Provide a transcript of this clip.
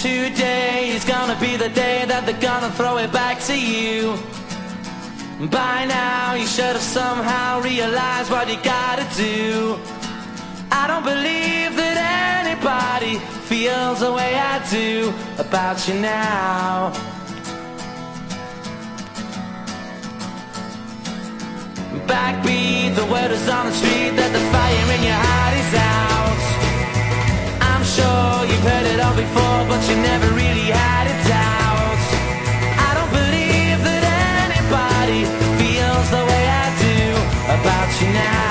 today is gonna be the day that they're gonna throw it back to you. By now you should have somehow realized what you gotta do. I don't believe that anybody feels the way I do about you now. Backbeat, the word is on the street that the fire in your heart is out. I'm sure you've heard it all before, but you never really had a doubt. I don't believe that anybody feels the way I do about you now.